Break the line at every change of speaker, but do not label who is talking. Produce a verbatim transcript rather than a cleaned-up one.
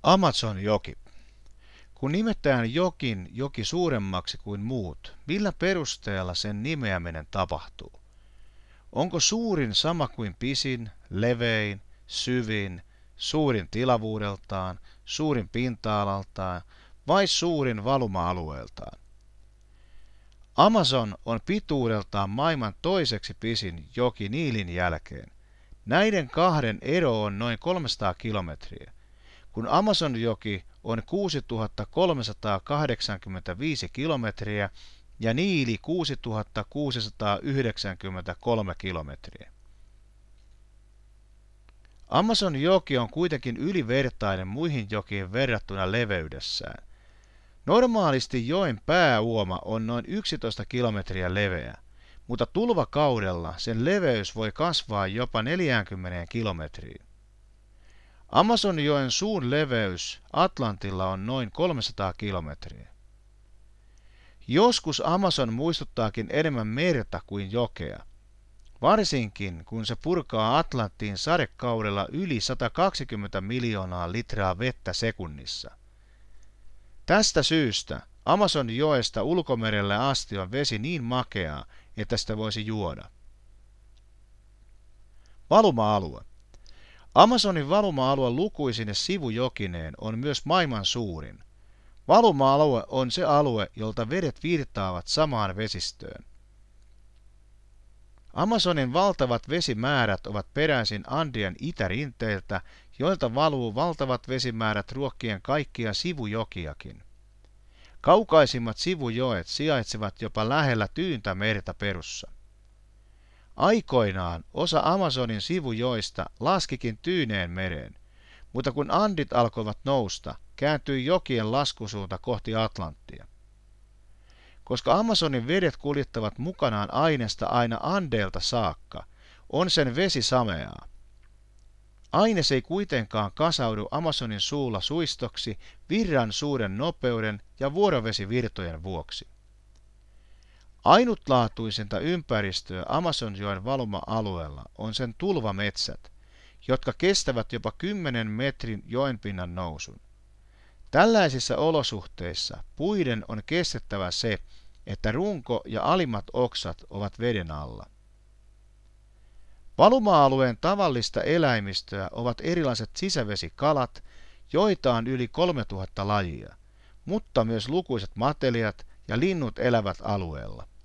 Amazonjoki. Kun nimetään jokin joki suuremmaksi kuin muut, millä perusteella sen nimeäminen tapahtuu? Onko suurin sama kuin pisin, levein, syvin, suurin tilavuudeltaan, suurin pinta-alaltaan vai suurin valuma-alueeltaan? Amazon on pituudeltaan maailman toiseksi pisin joki Niilin jälkeen. Näiden kahden ero on noin kolmesataa kilometriä. Kun Amazonjoki on kuusituhatta kolmesataakahdeksankymmentäviisi kilometriä ja Niili kuusituhatta kuusisataayhdeksänkymmentäkolme kilometriä. Amazonjoki on kuitenkin ylivertainen muihin jokiin verrattuna leveydessään. Normaalisti joen pääuoma on noin yksitoista kilometriä leveä, mutta tulvakaudella sen leveys voi kasvaa jopa neljäänkymmeneen kilometriin. Amazonjoen suun leveys Atlantilla on noin kolmesataa kilometriä. Joskus Amazon muistuttaakin enemmän merta kuin jokea, varsinkin kun se purkaa Atlanttiin sadekaudella yli satakaksikymmentä miljoonaa litraa vettä sekunnissa. Tästä syystä Amazonjoesta ulkomerelle asti on vesi niin makeaa, että sitä voisi juoda. Valuma-alue. Amazonin valuma-alue lukuisine sivujokineen on myös maailman suurin. Valuma-alue on se alue, jolta vedet virtaavat samaan vesistöön. Amazonin valtavat vesimäärät ovat peräisin Andien itärinteiltä, joilta valuu valtavat vesimäärät ruokkien kaikkia sivujokiakin. Kaukaisimmat sivujoet sijaitsevat jopa lähellä Tyyntä merta Perussa. Aikoinaan osa Amazonin sivujoista laskikin Tyyneen mereen, mutta kun Andit alkoivat nousta, kääntyi jokien laskusuunta kohti Atlanttia. Koska Amazonin vedet kuljettavat mukanaan ainesta aina Andeilta saakka, on sen vesi sameaa. Aines ei kuitenkaan kasaudu Amazonin suulla suistoksi virran suuren nopeuden ja vuorovesivirtojen vuoksi. Ainutlaatuisinta ympäristöä Amazonjoen valuma-alueella on sen tulvametsät, jotka kestävät jopa kymmenen metrin joenpinnan nousun. Tällaisissa olosuhteissa puiden on kestettävä se, että runko ja alimmat oksat ovat veden alla. Valuma-alueen tavallista eläimistöä ovat erilaiset sisävesikalat, joita on yli kolmetuhatta lajia, mutta myös lukuisat matelijat ja linnut elävät alueella.